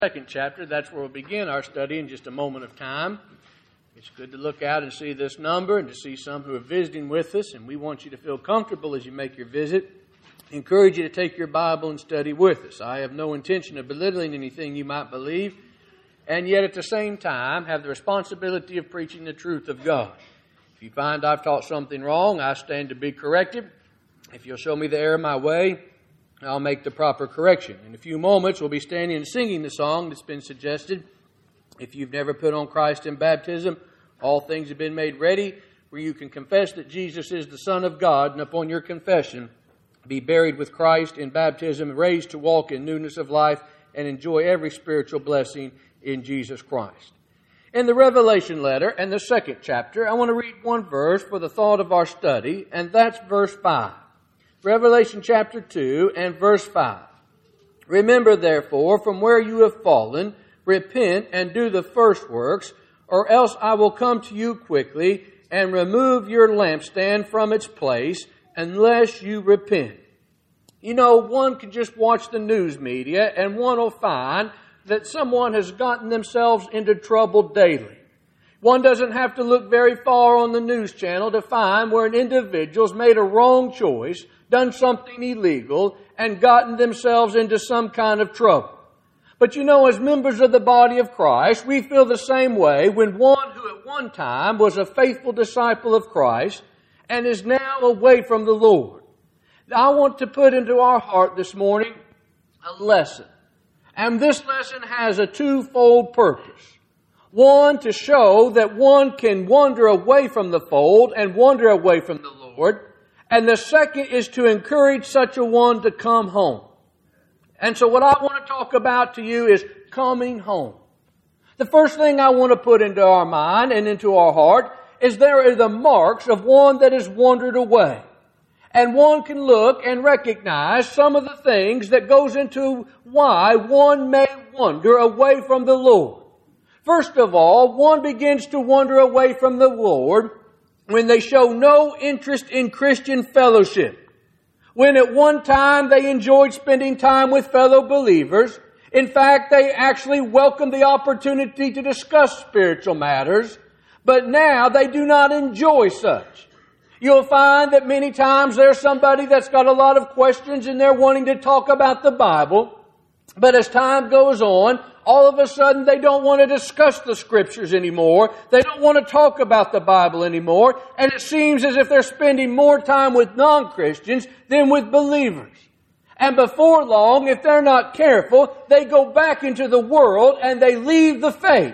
Second chapter. That's where we'll begin our study in just a moment of time. It's good to look out and see this number and to see some who are visiting with us, and we want you to feel comfortable as you make your visit. Encourage you to take your Bible and study with us. I have no intention of belittling anything you might believe, and yet at the same time have the responsibility of preaching the truth of God. If you find I've taught something wrong, I stand to be corrected. If you'll show me the error of my way, I'll make the proper correction. In a few moments, we'll be standing and singing the song that's been suggested. If you've never put on Christ in baptism, all things have been made ready, where you can confess that Jesus is the Son of God, and upon your confession, be buried with Christ in baptism, raised to walk in newness of life, and enjoy every spiritual blessing in Jesus Christ. In the Revelation letter and the second chapter, I want to read one verse for the thought of our study, and that's verse 5. Revelation chapter 2 and verse 5. Remember, therefore, from where you have fallen, repent and do the first works, or else I will come to you quickly and remove your lampstand from its place, unless you repent. You know, one can just watch the news media and one will find that someone has gotten themselves into trouble daily. One doesn't have to look very far on the news channel to find where an individual's made a wrong choice, done something illegal, and gotten themselves into some kind of trouble. But you know, as members of the body of Christ, we feel the same way when one who at one time was a faithful disciple of Christ and is now away from the Lord. I want to put into our heart this morning a lesson. And this lesson has a twofold purpose. One, to show that one can wander away from the fold and wander away from the Lord. And the second is to encourage such a one to come home. And so what I want to talk about to you is coming home. The first thing I want to put into our mind and into our heart is there are the marks of one that has wandered away. And one can look and recognize some of the things that goes into why one may wander away from the Lord. First of all, one begins to wander away from the Lord when they show no interest in Christian fellowship. When at one time they enjoyed spending time with fellow believers. In fact, they actually welcomed the opportunity to discuss spiritual matters. But now they do not enjoy such. You'll find that many times there's somebody that's got a lot of questions and they're wanting to talk about the Bible. But as time goes on, all of a sudden they don't want to discuss the Scriptures anymore. They don't want to talk about the Bible anymore. And it seems as if they're spending more time with non-Christians than with believers. And before long, if they're not careful, they go back into the world and they leave the faith.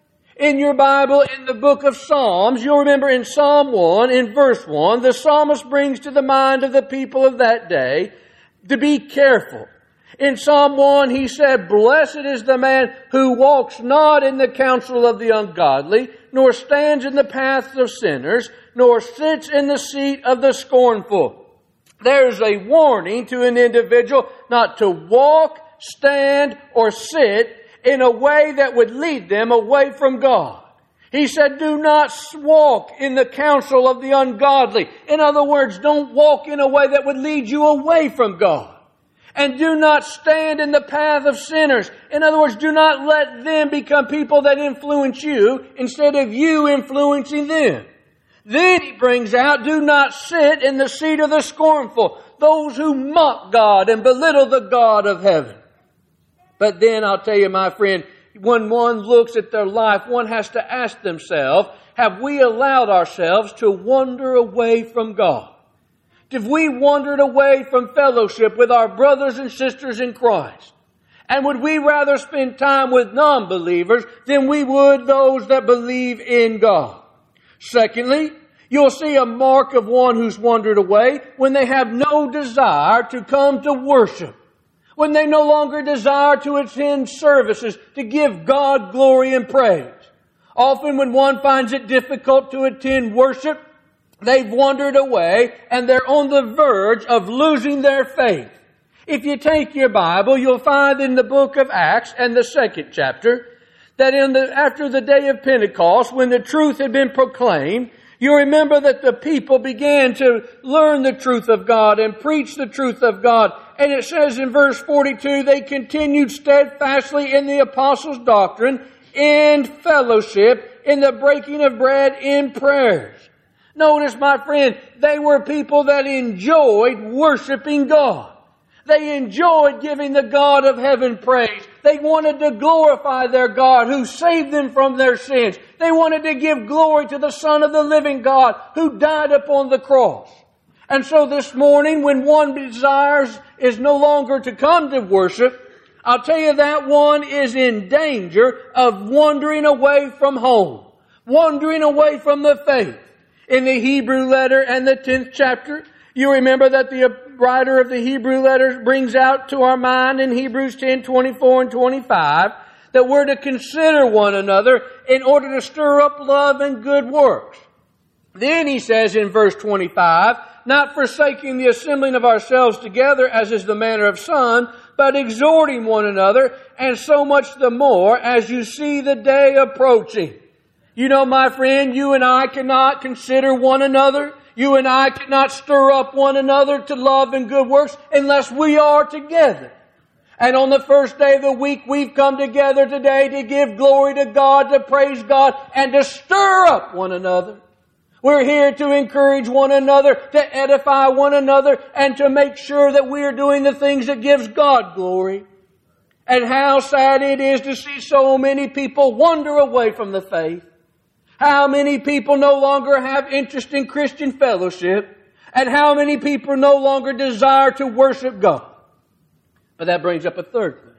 In your Bible, in the book of Psalms, you'll remember in Psalm 1, in verse 1, the psalmist brings to the mind of the people of that day to be careful. In Psalm 1, he said, "Blessed is the man who walks not in the counsel of the ungodly, nor stands in the paths of sinners, nor sits in the seat of the scornful." There's a warning to an individual not to walk, stand, or sit in a way that would lead them away from God. He said, do not walk in the counsel of the ungodly. In other words, don't walk in a way that would lead you away from God. And do not stand in the path of sinners. In other words, do not let them become people that influence you instead of you influencing them. Then he brings out, do not sit in the seat of the scornful, those who mock God and belittle the God of heaven. But then I'll tell you, my friend, when one looks at their life, one has to ask themselves, have we allowed ourselves to wander away from God? Have we wandered away from fellowship with our brothers and sisters in Christ? And would we rather spend time with non-believers than we would those that believe in God? Secondly, you'll see a mark of one who's wandered away when they have no desire to come to worship. When they no longer desire to attend services to give God glory and praise. Often when one finds it difficult to attend worship, they've wandered away and they're on the verge of losing their faith. If you take your Bible, you'll find in the book of Acts and the second chapter that after the day of Pentecost, when the truth had been proclaimed, You remember that the people began to learn the truth of God and preach the truth of God. And it says in verse 42, they continued steadfastly in the apostles' doctrine, in fellowship, in the breaking of bread, in prayers. Notice, my friend, they were people that enjoyed worshiping God. They enjoyed giving the God of heaven praise. They wanted to glorify their God who saved them from their sins. They wanted to give glory to the Son of the living God who died upon the cross. And so this morning, when one desires is no longer to come to worship, I'll tell you that one is in danger of wandering away from home, wandering away from the faith. In the Hebrew letter and the 10th chapter, you remember that the writer of the Hebrew letter brings out to our mind in Hebrews 10:24 and 25 that we're to consider one another in order to stir up love and good works. Then he says in verse 25, not forsaking the assembling of ourselves together as is the manner of some, but exhorting one another, and so much the more as you see the day approaching. You know, my friend, you and I cannot consider one another. You and I cannot stir up one another to love and good works unless we are together. And on the first day of the week, we've come together today to give glory to God, to praise God, and to stir up one another. We're here to encourage one another, to edify one another, and to make sure that we are doing the things that gives God glory. And how sad it is to see so many people wander away from the faith. How many people no longer have interest in Christian fellowship, and how many people no longer desire to worship God. But that brings up a third thing.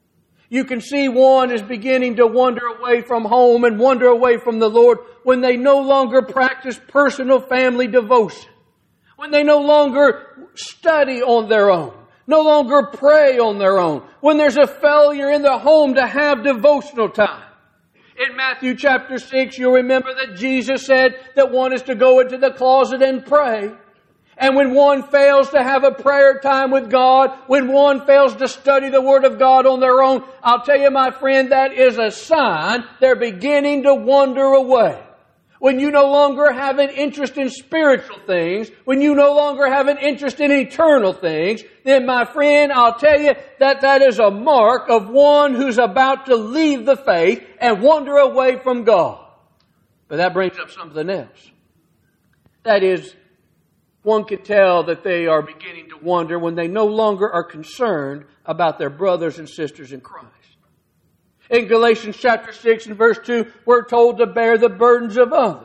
You can see one is beginning to wander away from home and wander away from the Lord when they no longer practice personal family devotion. When they no longer study on their own. No longer pray on their own. When there's a failure in the home to have devotional time. In Matthew chapter 6, you'll remember that Jesus said that one is to go into the closet and pray. And when one fails to have a prayer time with God, when one fails to study the Word of God on their own, I'll tell you, my friend, that is a sign they're beginning to wander away. When you no longer have an interest in spiritual things, when you no longer have an interest in eternal things, then my friend, I'll tell you that is a mark of one who's about to leave the faith and wander away from God. But that brings up something else. That is, one can tell that they are beginning to wander when they no longer are concerned about their brothers and sisters in Christ. In Galatians chapter 6 and verse 2, we're told to bear the burdens of others.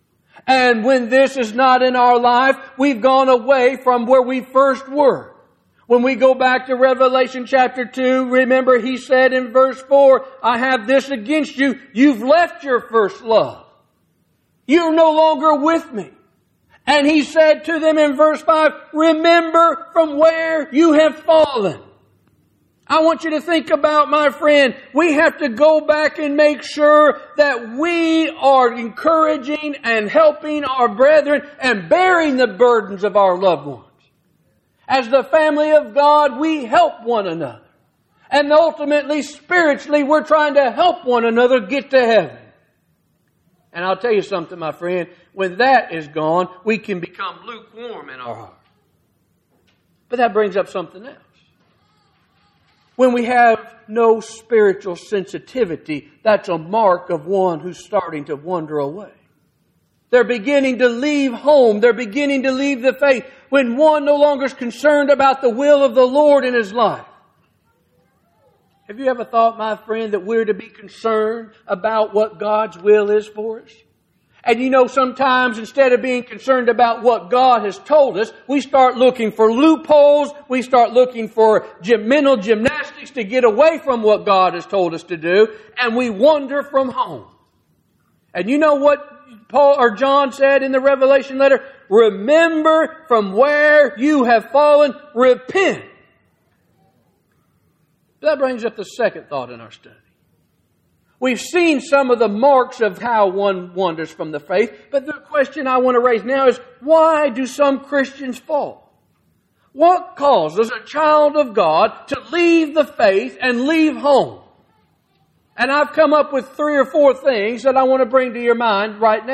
And when this is not in our life, we've gone away from where we first were. When we go back to Revelation chapter 2, remember he said in verse 4, I have this against you. You've left your first love. You're no longer with me. And he said to them in verse 5, remember from where you have fallen. I want you to think about, my friend, we have to go back and make sure that we are encouraging and helping our brethren and bearing the burdens of our loved ones. As the family of God, we help one another. And ultimately, spiritually, we're trying to help one another get to heaven. And I'll tell you something, my friend, when that is gone, we can become lukewarm in our heart. But that brings up something else. When we have no spiritual sensitivity, that's a mark of one who's starting to wander away. They're beginning to leave home. They're beginning to leave the faith. When one no longer is concerned about the will of the Lord in his life. Have you ever thought, my friend, that we're to be concerned about what God's will is for us? And you know, sometimes instead of being concerned about what God has told us, we start looking for loopholes. We start looking for mental gymnastics to get away from what God has told us to do. And we wander from home. And you know what John said in the Revelation letter? Remember from where you have fallen, repent. That brings up the second thought in our study. We've seen some of the marks of how one wanders from the faith, but the question I want to raise now is, why do some Christians fall? What causes a child of God to leave the faith and leave home? And I've come up with 3 or 4 things that I want to bring to your mind right now.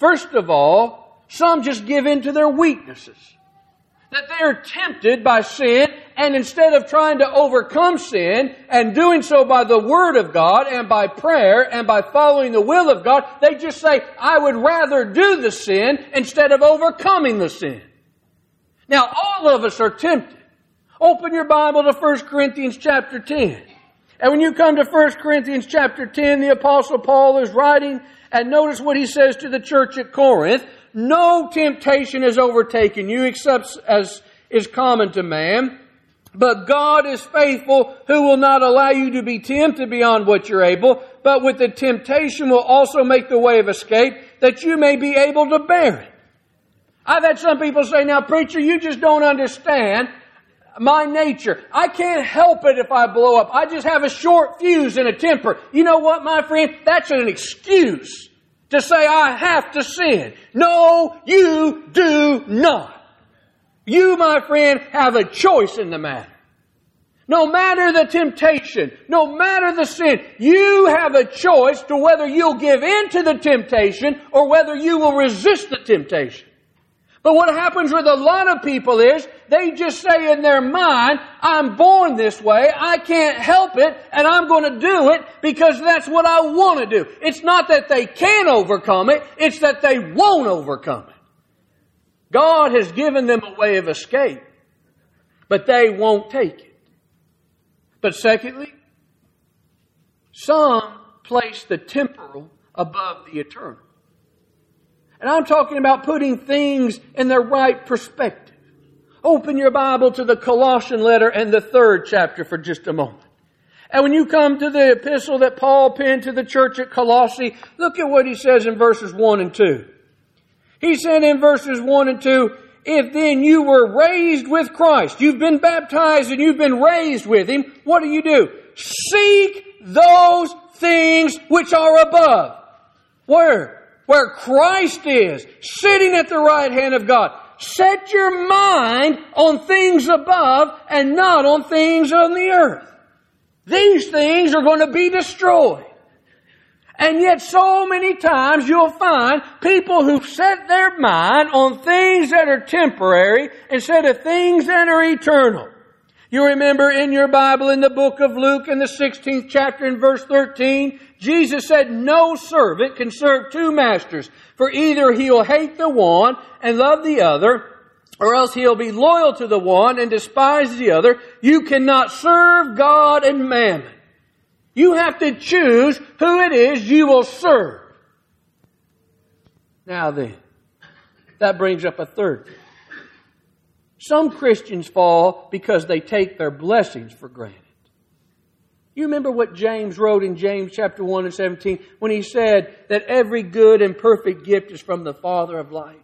First of all, some just give in to their weaknesses. That they are tempted by sin, and instead of trying to overcome sin and doing so by the Word of God and by prayer and by following the will of God, they just say, I would rather do the sin instead of overcoming the sin. Now, all of us are tempted. Open your Bible to 1 Corinthians chapter 10. And when you come to 1 Corinthians chapter 10, the Apostle Paul is writing, and notice what he says to the church at Corinth. No temptation has overtaken you except as is common to man. But God is faithful, who will not allow you to be tempted beyond what you're able, but with the temptation will also make the way of escape, that you may be able to bear it. I've had some people say, now preacher, you just don't understand my nature. I can't help it if I blow up. I just have a short fuse and a temper. You know what, my friend? That's an excuse to say I have to sin. No, you do not. You, my friend, have a choice in the matter. No matter the temptation, no matter the sin, you have a choice to whether you'll give in to the temptation or whether you will resist the temptation. But what happens with a lot of people is they just say in their mind, I'm born this way, I can't help it, and I'm going to do it because that's what I want to do. It's not that they can overcome it, it's that they won't overcome it. God has given them a way of escape, but they won't take it. But secondly, some place the temporal above the eternal. And I'm talking about putting things in their right perspective. Open your Bible to the Colossian letter and the 3rd chapter for just a moment. And when you come to the epistle that Paul penned to the church at Colossae, look at what he says in verses 1 and 2. He said in verses 1 and 2, if then you were raised with Christ, you've been baptized and you've been raised with Him, what do? Seek those things which are above. Where? Where Christ is, sitting at the right hand of God. Set your mind on things above and not on things on the earth. These things are going to be destroyed. And yet so many times you'll find people who set their mind on things that are temporary instead of things that are eternal. You remember in your Bible in the book of Luke in the 16th chapter in verse 13, Jesus said, no servant can serve two masters, for either he'll hate the one and love the other, or else he'll be loyal to the one and despise the other. You cannot serve God and mammon. You have to choose who it is you will serve. Now then, that brings up a third thing. Some Christians fall because they take their blessings for granted. You remember what James wrote in James chapter 1 and 17 when he said that every good and perfect gift is from the Father of light?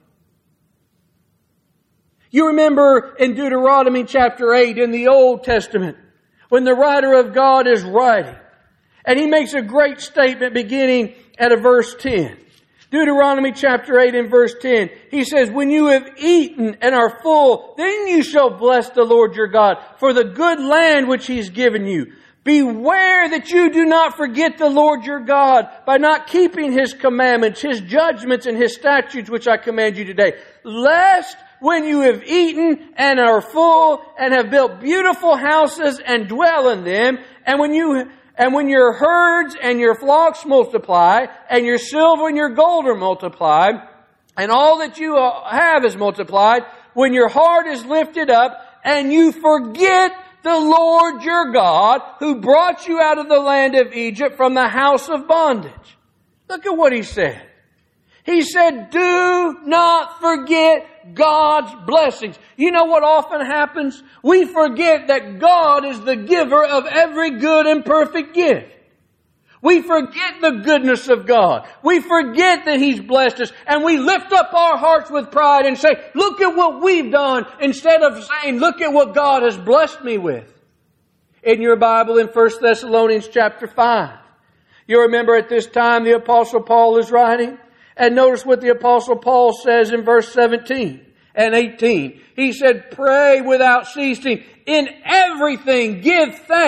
You remember in Deuteronomy chapter 8 in the Old Testament when the writer of God is writing and he makes a great statement beginning at verse 10. Deuteronomy chapter 8 and verse 10. He says, when you have eaten and are full, then you shall bless the Lord your God for the good land which He's given you. Beware that you do not forget the Lord your God by not keeping His commandments, His judgments, and His statutes which I command you today. Lest when you have eaten and are full and have built beautiful houses and dwell in them, and when your herds and your flocks multiply, and your silver and your gold are multiplied, and all that you have is multiplied, when your heart is lifted up, and you forget the Lord your God, who brought you out of the land of Egypt from the house of bondage. Look at what He said. He said, do not forget God's blessings. You know what often happens? We forget that God is the giver of every good and perfect gift. We forget the goodness of God. We forget that He's blessed us. And we lift up our hearts with pride and say, look at what we've done, instead of saying, look at what God has blessed me with. In your Bible in 1 Thessalonians chapter 5, you remember at this time the Apostle Paul is writing. And notice what the Apostle Paul says in verse 17 and 18. He said, pray without ceasing. In everything give thanks,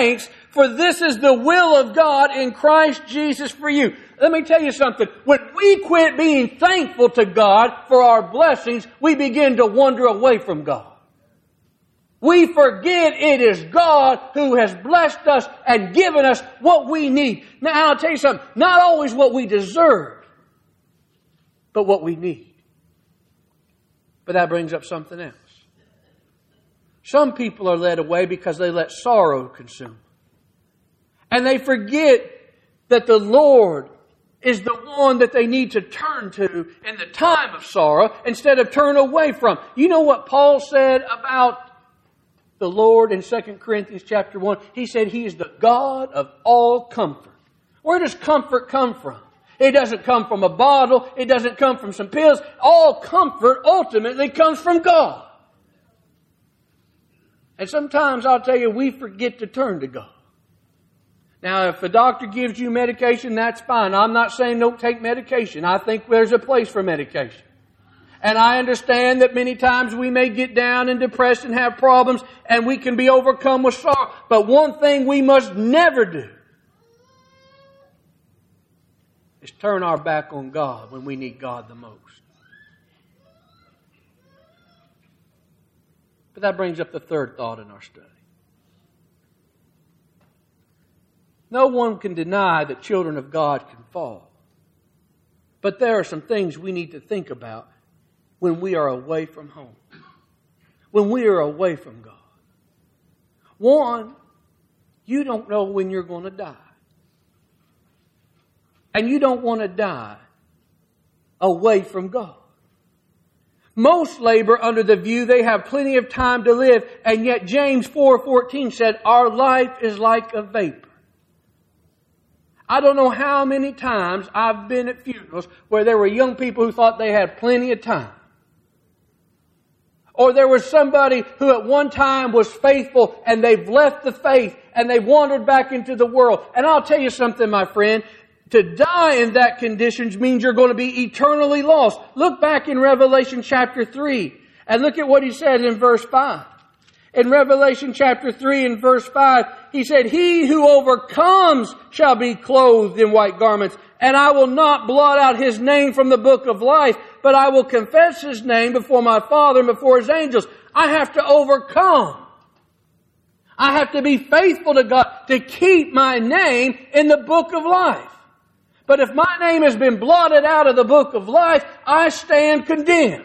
For this is the will of God in Christ Jesus for you. Let me tell you something. When we quit being thankful to God for our blessings, we begin to wander away from God. We forget it is God who has blessed us and given us what we need. Now, I'll tell you something. Not always what we deserve, but what we need. But that brings up something else. Some people are led away because they let sorrow consume them. And they forget that the Lord is the one that they need to turn to in the time of sorrow instead of turn away from. You know what Paul said about the Lord in 2 Corinthians chapter 1? He said He is the God of all comfort. Where does comfort come from? It doesn't come from a bottle. It doesn't come from some pills. All comfort ultimately comes from God. And sometimes I'll tell you, we forget to turn to God. Now, if a doctor gives you medication, that's fine. I'm not saying don't take medication. I think there's a place for medication. And I understand that many times we may get down and depressed and have problems and we can be overcome with sorrow. But one thing we must never do is turn our back on God when we need God the most. But that brings up the third thought in our study. No one can deny that children of God can fall. But there are some things we need to think about when we are away from home. When we are away from God. One, you don't know when you're going to die. And you don't want to die away from God. Most labor under the view they have plenty of time to live, and yet James 4:14 said, our life is like a vapor. I don't know how many times I've been at funerals where there were young people who thought they had plenty of time. Or there was somebody who at one time was faithful and they've left the faith and they've wandered back into the world. And I'll tell you something, my friend. To die in that condition means you're going to be eternally lost. Look back in Revelation chapter 3 and look at what he says in verse 5. In Revelation chapter 3 and verse 5, he said, he who overcomes shall be clothed in white garments, and I will not blot out his name from the book of life, but I will confess his name before my Father and before his angels. I have to overcome. I have to be faithful to God to keep my name in the book of life. But if my name has been blotted out of the book of life, I stand condemned.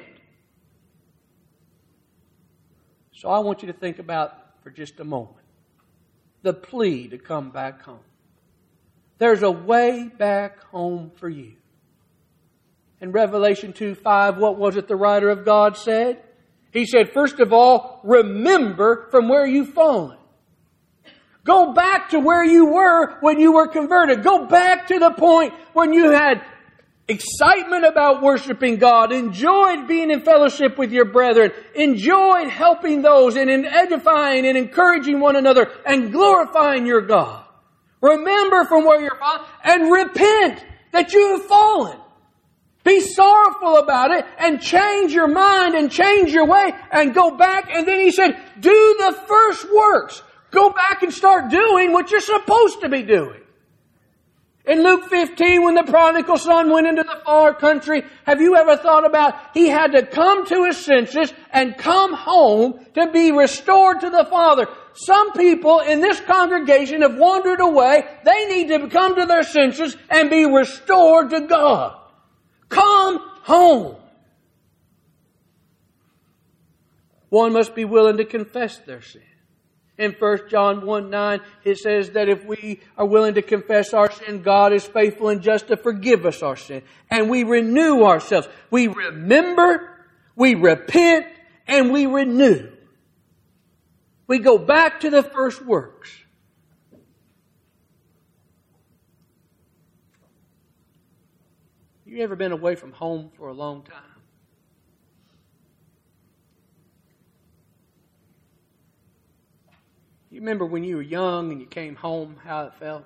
So I want you to think about for just a moment the plea to come back home. There's a way back home for you. In Revelation 2:5, what was it the writer of God said? He said, first of all, remember from where you've fallen. Go back to where you were when you were converted. Go back to the point when you had excitement about worshiping God, enjoyed being in fellowship with your brethren, enjoyed helping those and in edifying and encouraging one another and glorifying your God. Remember from where you're fallen and repent that you have fallen. Be sorrowful about it and change your mind and change your way and go back. And then he said, do the first works. Go back and start doing what you're supposed to be doing. In Luke 15, when the prodigal son went into the far country, have you ever thought about he had to come to his senses and come home to be restored to the Father? Some people in this congregation have wandered away. They need to come to their senses and be restored to God. Come home. One must be willing to confess their sin. In 1 John 1:9, it says that if we are willing to confess our sin, God is faithful and just to forgive us our sin. And we renew ourselves. We remember, we repent, and we renew. We go back to the first works. You ever been away from home for a long time? You remember when you were young and you came home, how it felt?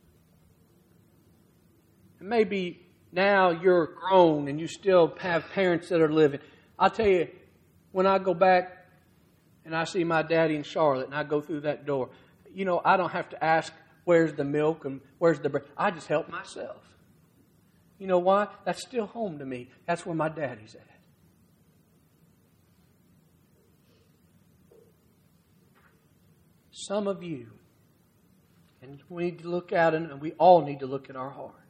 And maybe now you're grown and you still have parents that are living. I'll tell you, when I go back and I see my daddy in Charlotte and I go through that door, I don't have to ask where's the milk and where's the bread. I just help myself. You know why? That's still home to me. That's where my daddy's at. Some of you, and we need to look at it, and we all need to look at our heart.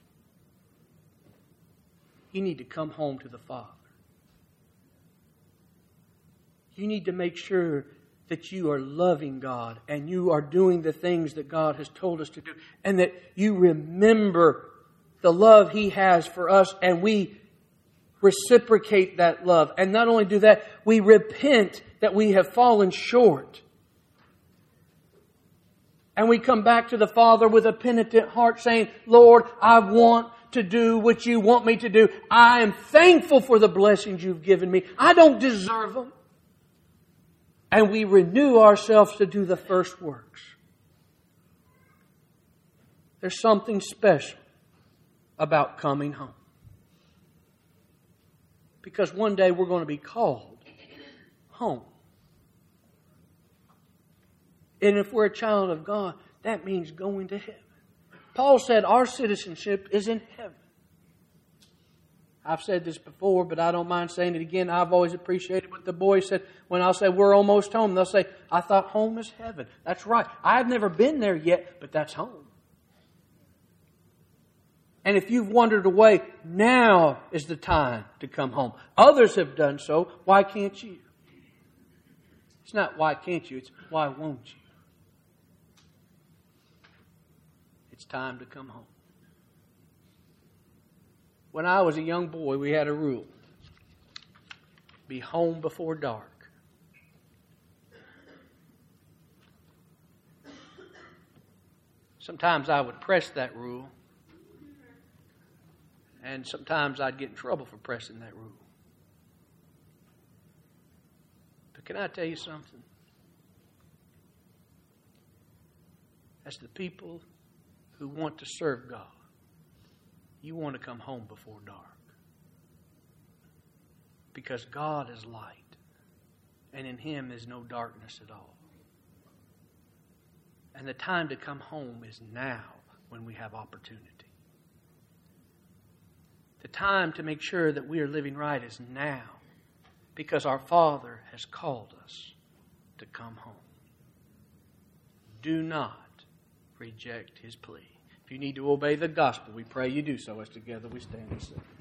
You need to come home to the Father. You need to make sure that you are loving God and you are doing the things that God has told us to do, and that you remember the love He has for us, and we reciprocate that love. And not only do that, we repent that we have fallen short. And we come back to the Father with a penitent heart saying, Lord, I want to do what you want me to do. I am thankful for the blessings you've given me. I don't deserve them. And we renew ourselves to do the first works. There's something special about coming home. Because one day we're going to be called home. And if we're a child of God, that means going to heaven. Paul said our citizenship is in heaven. I've said this before, but I don't mind saying it again. I've always appreciated what the boys said. When I'll say, we're almost home, they'll say, I thought home is heaven. That's right. I've never been there yet, but that's home. And if you've wandered away, now is the time to come home. Others have done so. Why can't you? It's not why can't you, it's why won't you? It's time to come home. When I was a young boy, we had a rule. Be home before dark. Sometimes I would press that rule. And sometimes I'd get in trouble for pressing that rule. But can I tell you something? As the people who want to serve God, you want to come home before dark. Because God is light, and in Him is no darkness at all. And the time to come home is now, when we have opportunity. The time to make sure that we are living right is now, because our Father has called us to come home. Do not reject His plea. If you need to obey the gospel, we pray you do so as together we stand and sing.